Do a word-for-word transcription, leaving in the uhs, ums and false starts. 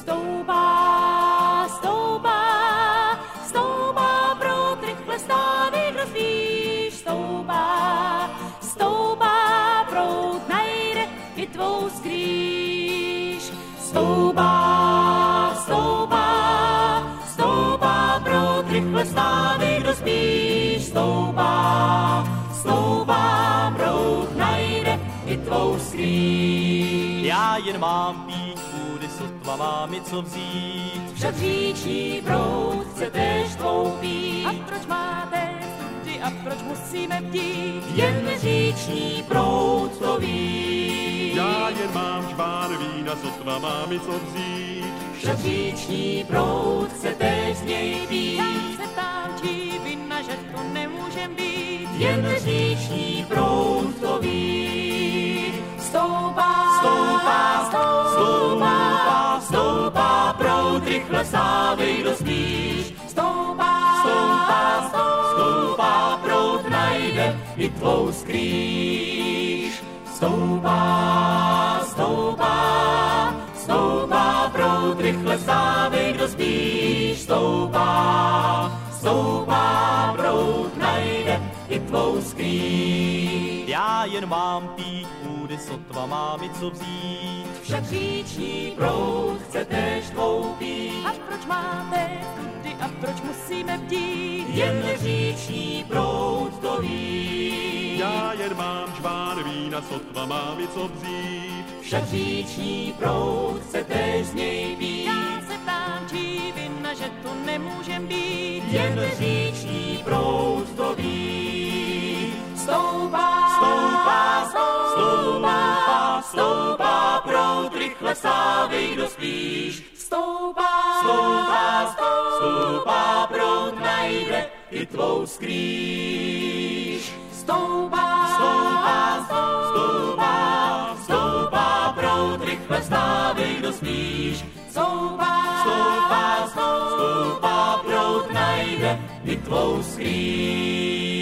Stoupá, stoupá, stoupá, proud rychle stávy rozvíš. Stoupá, stoupá, proud najde i tvou skrýž. Stoupá, stoupá, stoupá, proud rychle stávy rozvíš. Stoupá, stoupá, proud najde i tvou skrýž. Já jen mám pít vůdy, sotva mám i co vzít. Však říční proud chce též tvou pít. A proč máte studži a proč musíme bdít? Jen říční proud to ví. Já jen mám žbán vína, sotva mám i co vzít. Však říční proud chce též z něj pít. Já se ptám, či vina, že to nemůžem být. Jen říční proud to ví. Stoupá, Stoupá, stoupá, stoupá, proud rychle stávej do spíš. Stoupá, Stoupá, stoupá, proud najde i tvou skrýž. Stoupá, stoupá, stoupá, proud rychle stávej do spíš. Stoupá, stoupá, proud najde i tvou skrýž. Já jen mám pít vůdy, sotva mám i co vzít. Však říční proud chce též tvou pít. A proč máte studži a proč musíme bdít? Jen říční proud to ví. Já jen mám žbán vína, sotva mám i co vzít. Však říční proud chce též z něj pít. Já se ptám, či vina, že to nemůžem být. Jen říční proud to ví. Stoupá, Stoupá, stoupá, stoupá, proud rychle stávej do spíš. Stoupá, Stoupá, stoupá, proud najde i tvou skrýž. Stoupá, Stoupá, stoupá, stoupá, proud rychle stávej do spíš. Stoupá, Stoupá, stoupá, proud najde i tvou skrýž.